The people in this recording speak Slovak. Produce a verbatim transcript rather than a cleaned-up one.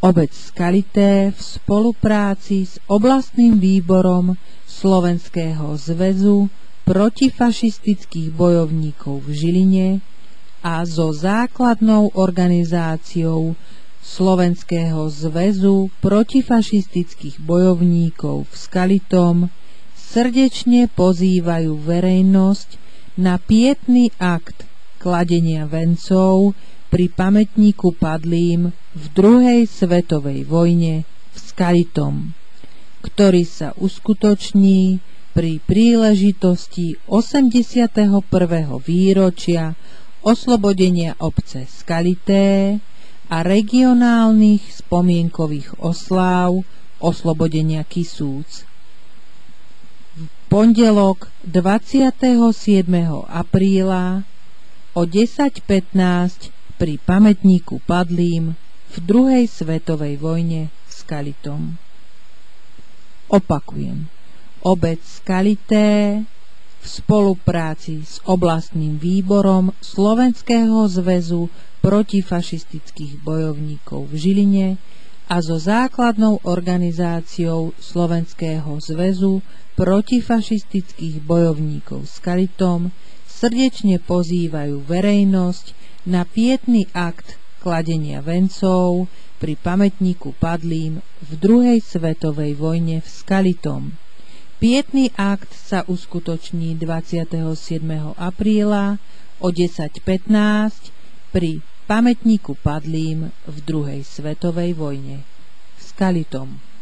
Obec Skalité v spolupráci s oblastným výborom Slovenského zväzu protifašistických bojovníkov v Žiline a so základnou organizáciou Slovenského zväzu protifašistických bojovníkov v Skalitom srdečne pozývajú verejnosť na pietný akt kladenia vencov pri pamätníku padlým v druhej svetovej vojne v Skalitom, ktorý sa uskutoční pri príležitosti osemdesiateho prvého výročia oslobodenia obce Skalité a regionálnych spomienkových osláv oslobodenia Kisúc. V pondelok dvadsiateho siedmeho apríla o desať pätnásť pri pamätníku padlým v druhej svetovej vojne v Skalitom. Opakujem. Obec Skalité v spolupráci s oblastným výborom Slovenského zväzu protifašistických bojovníkov v Žiline a so základnou organizáciou Slovenského zväzu protifašistických bojovníkov v Skalitom srdečne pozývajú verejnosť na pietný akt kladenia vencov pri pamätníku padlým v druhej svetovej vojne v Skalitom. Pietný akt sa uskutoční dvadsiateho siedmeho apríla o desať pätnásť pri pamätníku padlým v druhej svetovej vojne v Skalitom.